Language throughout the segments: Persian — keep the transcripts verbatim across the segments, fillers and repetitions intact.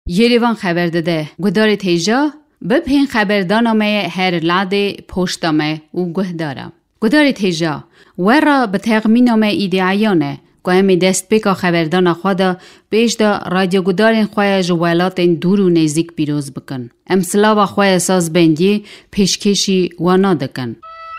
یریوان خبر داده گودار تیجا بپین خبردانامه هر لعده پشتامه و گهدارم. گودار تیجا ورا به تغمینامه ایدئایانه که همی دست بکا خبردان خوادا پیش دا رادیو گودارین خواه جوالات دور و نزدیک پیروز بکن. امسلا و خواه ساز بندی پیشکشی وانا دکن.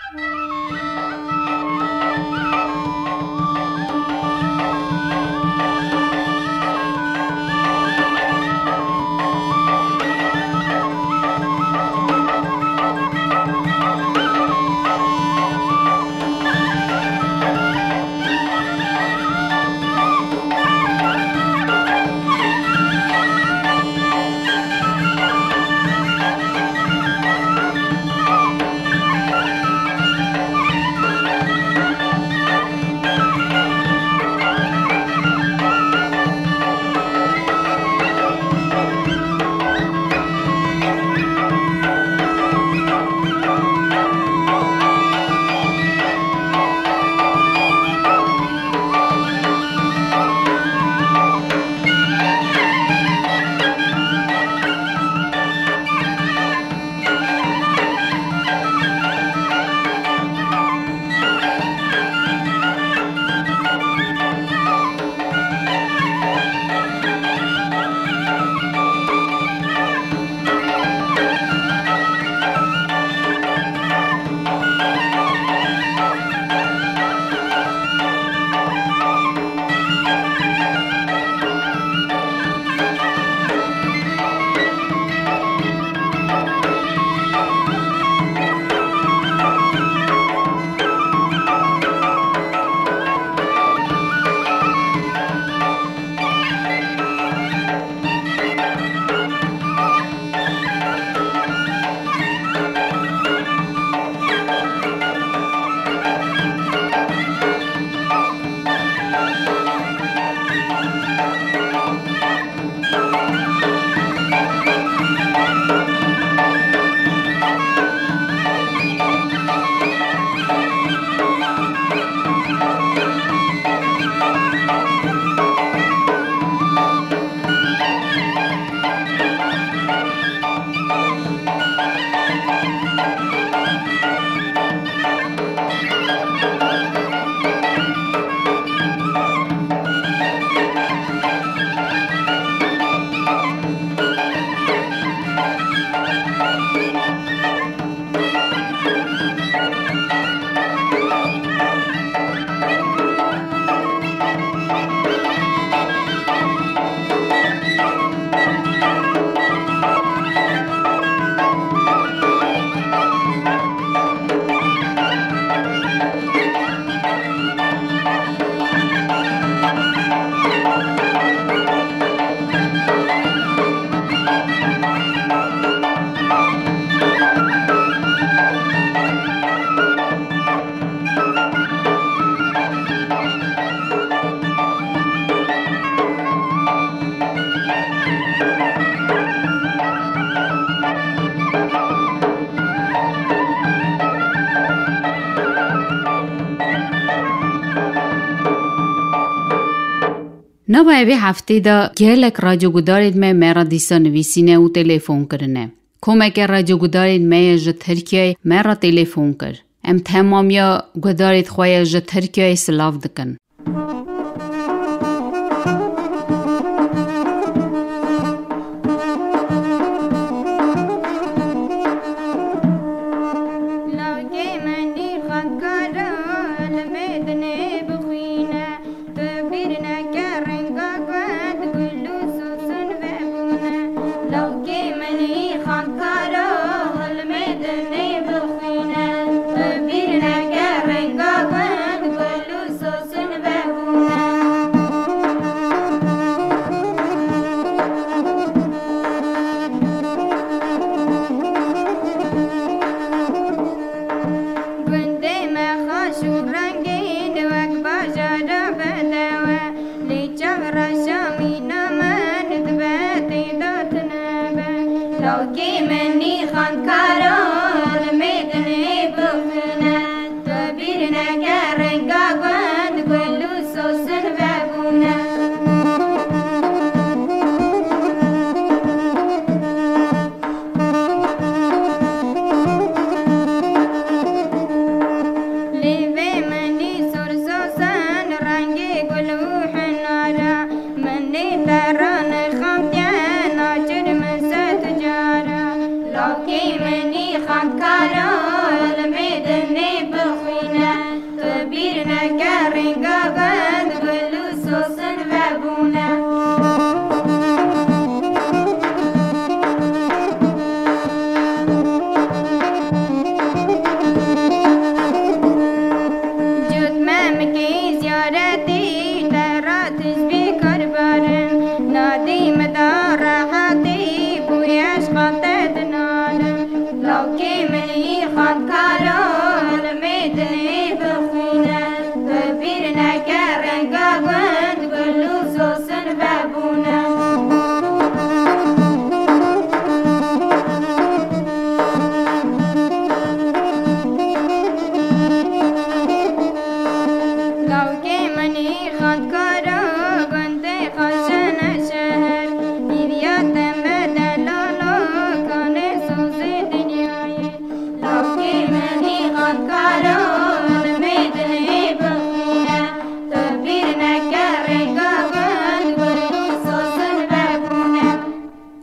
نوای هفته دا گلک رادیو گودارید می مرا دیسا نویسینه و تلفن کرنه. کمک رادیو گودارید می جه ترکیه مرا تلفن کر. ام تمام یا گودارید خواه جه ترکیه سلاف دکن.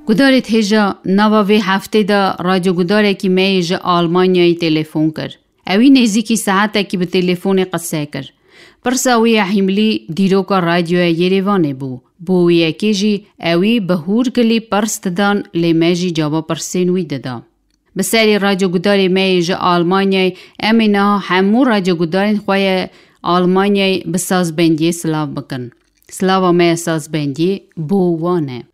گدارت هجا نواوی هفته دا رادیو گداره که میج آلمانیای تلفون کر. اوی نزیکی ساعته که به تلفون قصه کر. پرساوی حملی دیروکا رادیو یریوانه بو. بو یکی جی اوی بهور کلی پرست دان لیمجی جواب پرسینوی دادا. بسری رادیو گداره میج آلمانیای امینا همو رادیو گدارین خواه آلمانیای بساز بندی سلاو بکن. سلاو می ساز بندی بو وانه.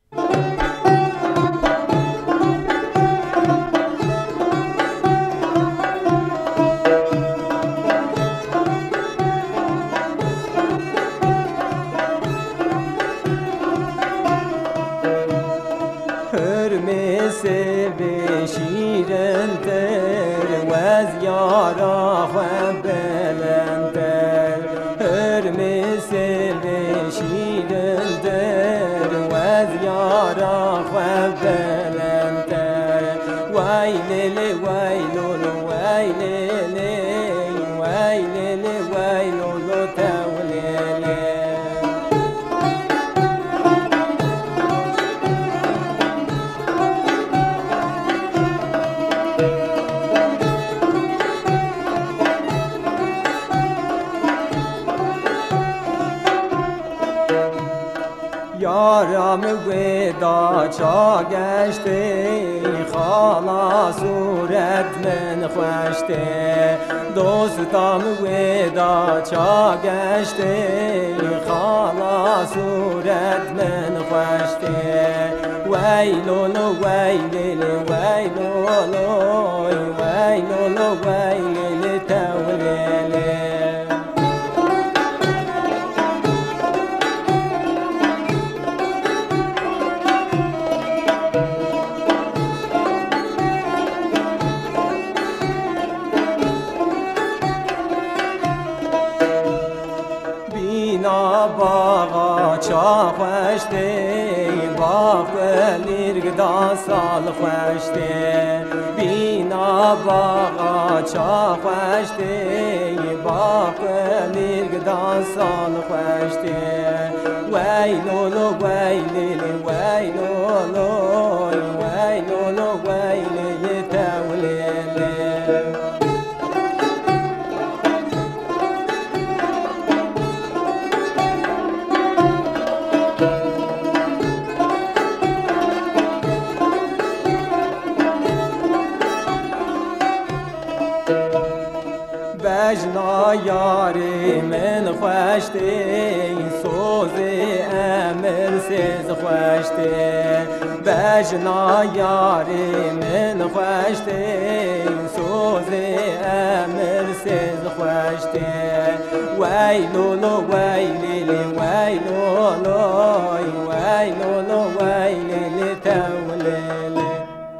یارم ودا چا گشته خالا صورت من خوشته دوستم ودا چا گشته خالا صورت من خوشته ویلولو ویلیل ویلولو ویلولو ویلیل تولیلی باغا چا خوشته باغ لیرگدا سال خوشته بینا باغا چا خوشته باغ لیرگدا سال خوشته ویلولو ویلیل ویلولو ویلولو ویلیل تولیلی بجنا یاری من خوشته سوز امر سیز خوشته بجنا یاری من خوشته سوز امر سیز خوشته ویلولو ویلیل ویلولو ویلولو ویلیل تولیلی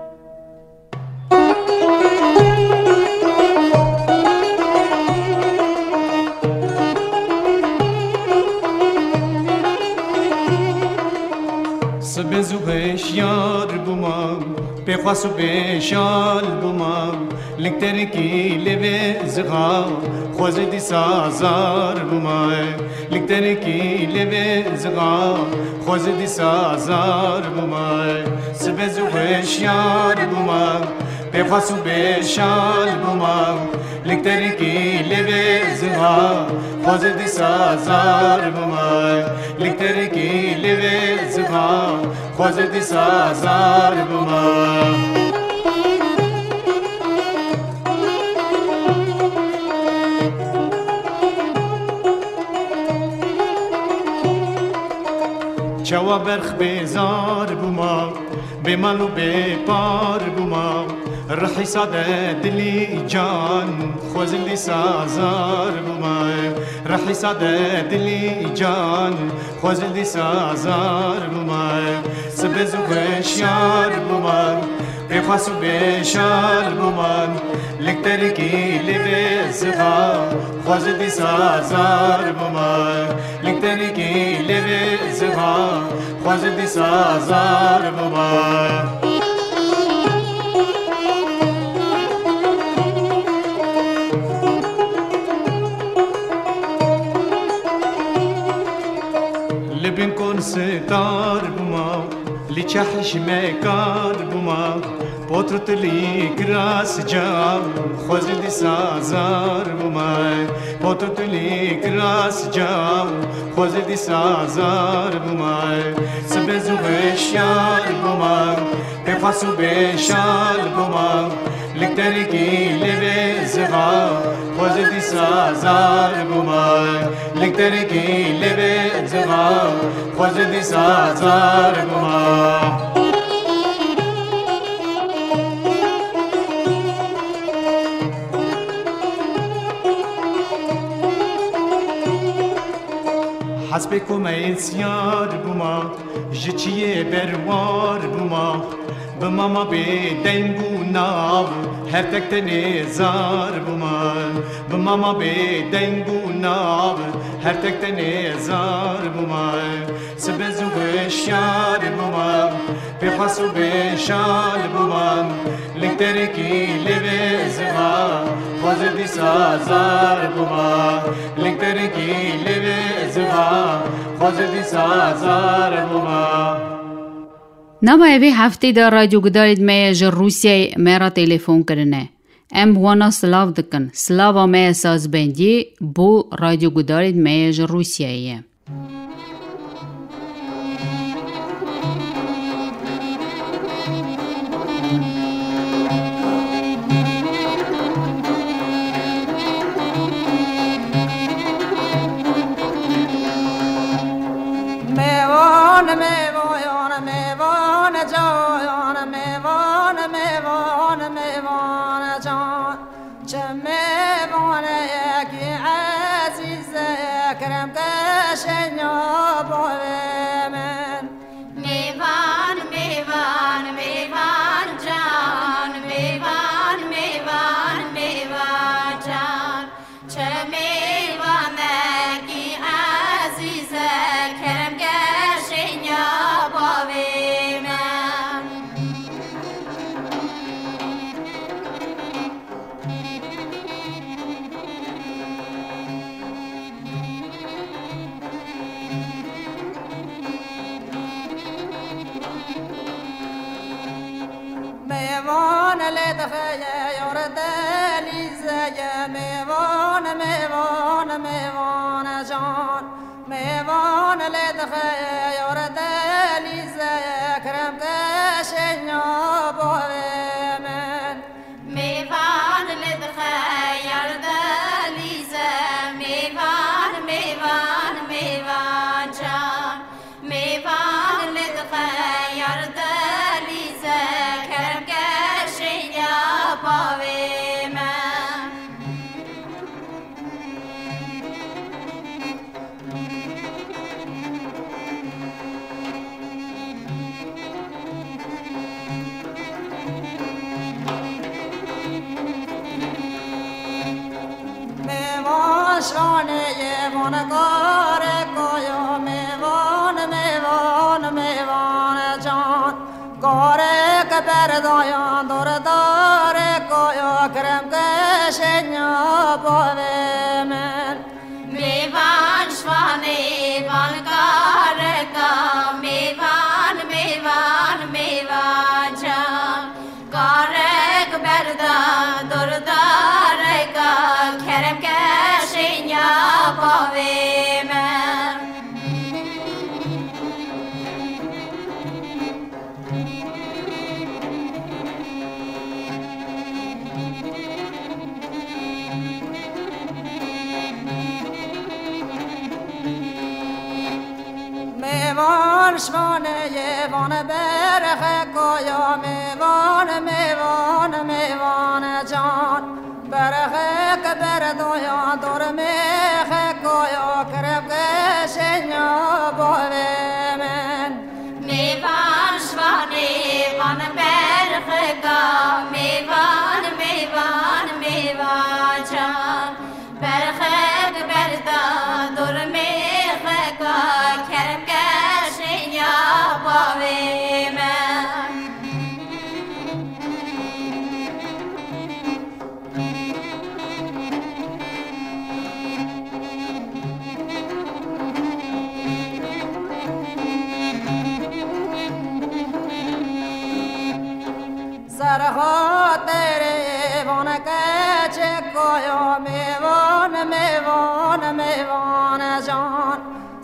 سبزو بشیار بومم بخواسو بشال بومم لکتر کی لبه زغا خوز دی سازار بومم لکتر کی لبه زغا خوز دی سازار بومم سبزو بشیار بومم بخواسو بشال بومم لکتر کی لبه زغا خوز دی سازار بومم لکتر کی لبه زغا خوز دی سازار بومم چوا برخ بیزار بومم به مالو به پار بومم رحی ساده دلی جان خوزلی سازار بومم رحی ساده دلی جان خوزلی سازار بومم سبزو بشیار بومم بخواسو بشال بومم لکتر کی لبه زغا خوزلی سازار بومم لکتر کی لبه زغا خوزلی سازار بومم لبن کن ستار بومم لیچهش مکار بوما پوترت لی کراس جا خوزدی سازار بوما پوترت لی کراس جا خوزدی سازار بوما سبزو بشار بوما پفاسو بشال بوما لکترکی لبه زغا خوزدی سازار بوما لکترکی لبه زغا خوزدی سازار بوما حسب کمیسیار بوما جچیه بروار بوما بماما به دنگو ناو هر تک تنزار بوما بماما به دنگو ناو هر تک تنزار بوما سبزو بشار بوما بخاسو بشال بوما لکترکی لبه زغا خوزدی سازار بوما لکترکی لبه زغا خوزدی سازار بوما نباید به هفته در رادیو گدارید میج روسیه میرا تلفن کرنه. ام بوانا سلاو دکن. سلاو می ساز بندی بو رادیو گدارید میج روسیه.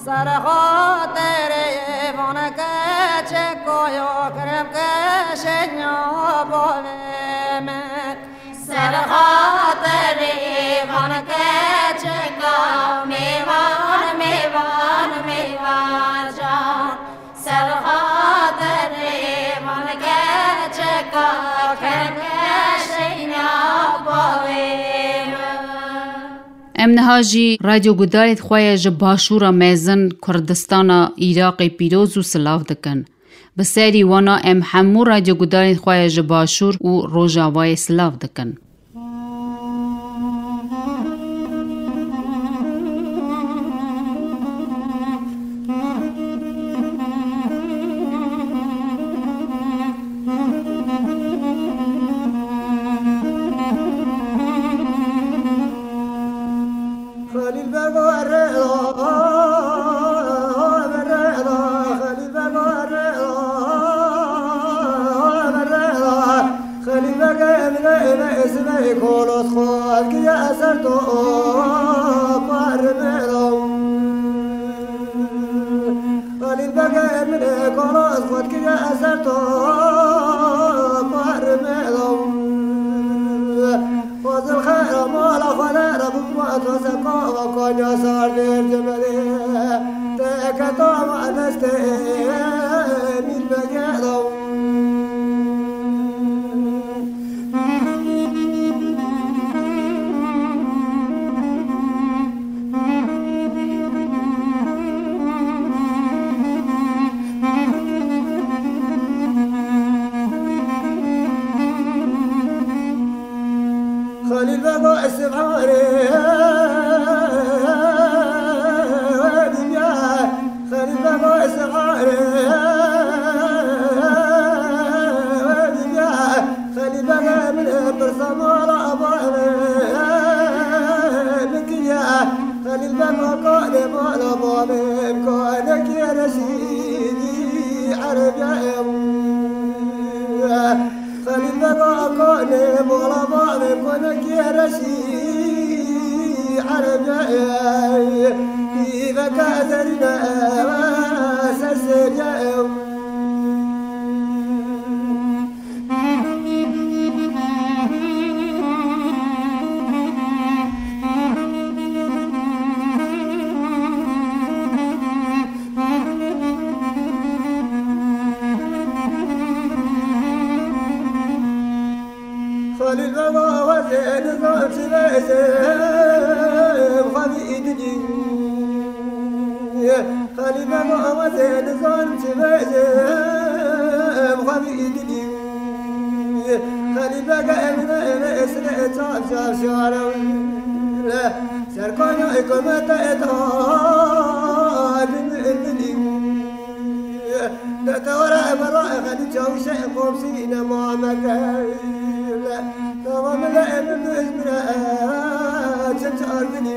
سر خاطر ایوان که کویو کرم که شنیا بالم سر خاطر ایوان که کو میوان میوان میوان جان سر خاطر ایوان که کو کرم که شنیا بالم ام نهاجی رادیو گودارت خواه جه باشورا میزن کردستان عراق پیروز و سلاف دکن. بسیاری وانا ام همو رادیو گودارت خواه جه باشور و روژاوای سلاف دکن. کولوس خود که اثر تو پر میرم ولی بگه من کولوس خود که اثر تو پر میرم فضل خیر مال خود رب ما تو سکا و کنیا سر دیر جمله تکتا معنسته میل بگردم خليل بقى السبحاني خليل بقى السبحاني خليل بقى من برسم على أباني بكيا خليل بقى قال ما لبابي كونك يا رشيدي عربي خليل بقى كوني مغلبا بكونك يا رشيد عربي إذا كاثرنا سسجاء خليل بابا وزين ضرب سبيسم خبيدني خليل بابا وزين ضرب سبيسم خبيدني خليل بابا من اسرع صار صار شارع سركان يكون تأتى بني تورا براء خليل جوش قوم سينا ما مكان تمام لا بنزمنا تتعرفني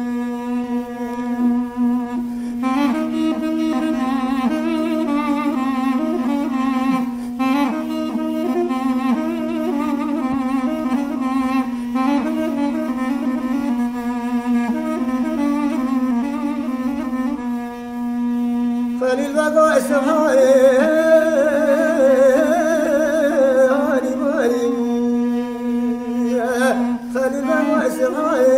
خليل بقى السبحاني خليل بقى السبحاني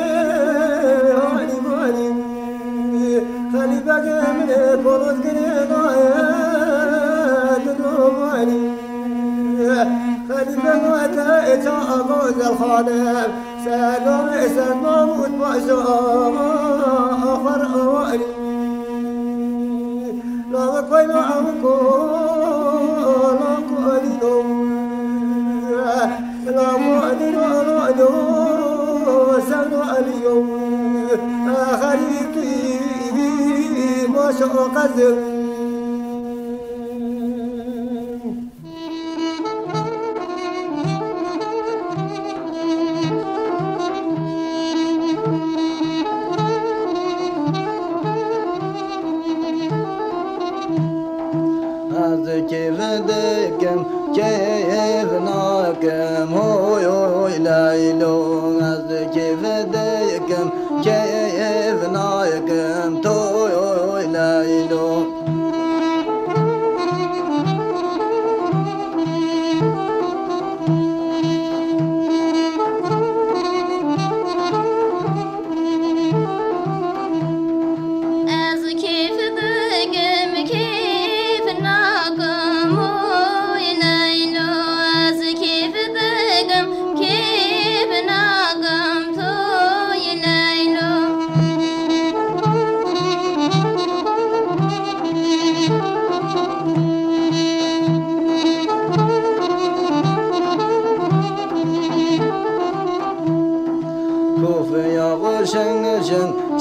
خليل بقى من بلد قريضايا تدوماني خليل بقى تأتى أقوز الخادم سادوم إسان موت بأسوء آخر أواني لا بقين عمكو لا قليلهم لا مؤذن ولا دو سنو اليوم آخريتي ما شاء قدر كيفدكم كيفناكم هوي هوي ليلو كيفدكم كيفناكم توي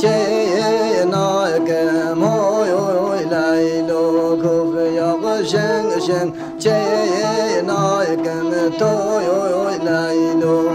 چه ناکم اوی لیلو کوفیا بشنگ شنگ چه ناکم توی لیلو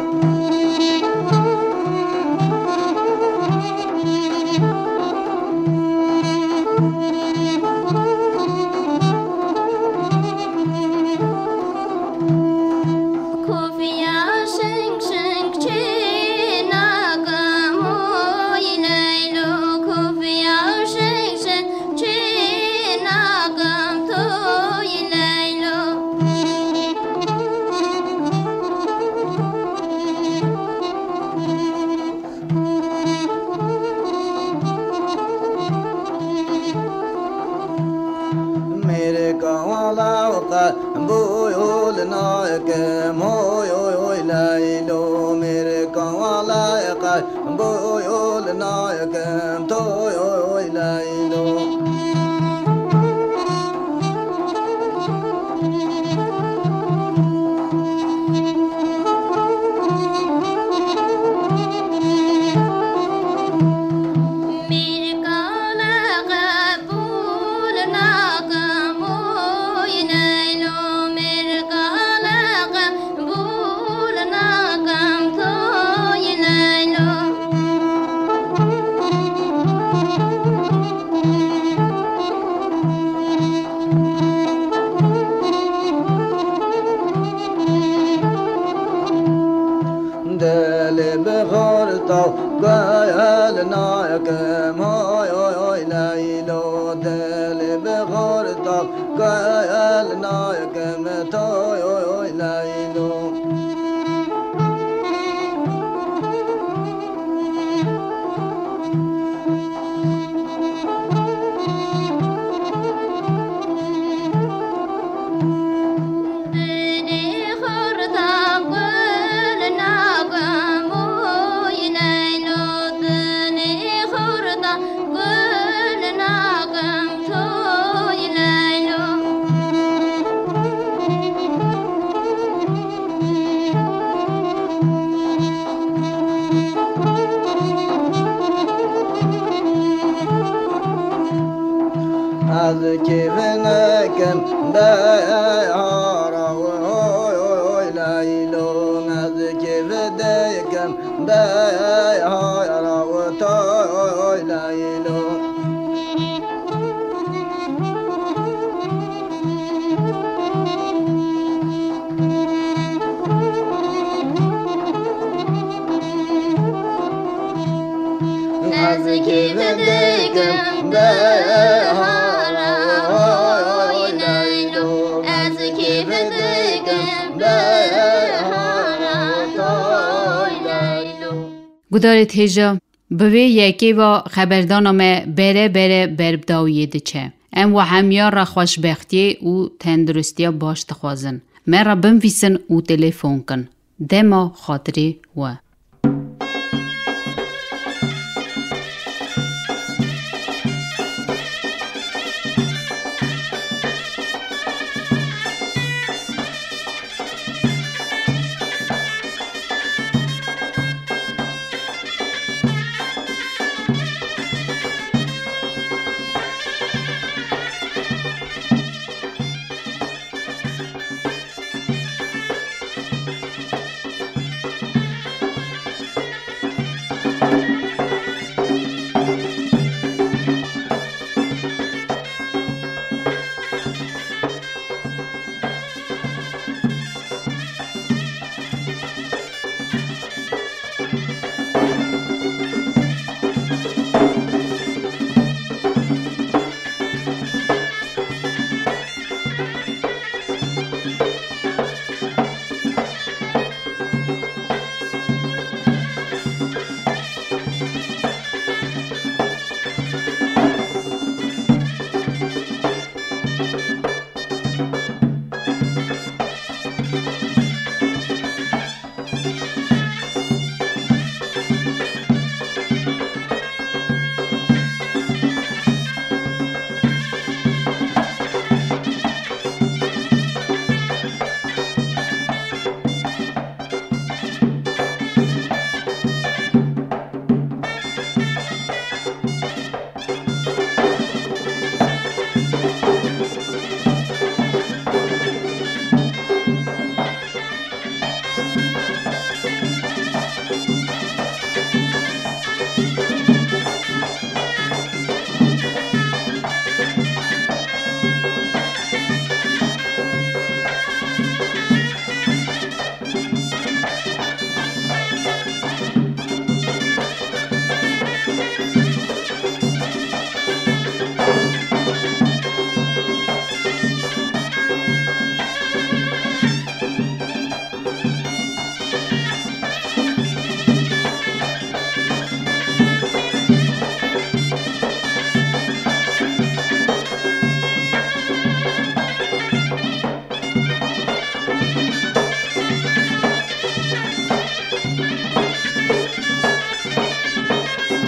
گدارت هجا بوی یکی و خبردانم بره بره بربداویه چه ام و همیار را خوشبختی و تندرستی باش تخوازن من را بنویسن و تلفن کن دما خاطری و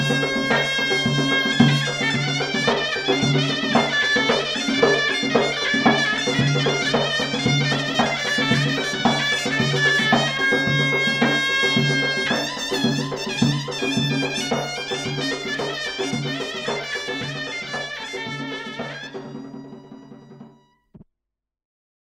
Thank you.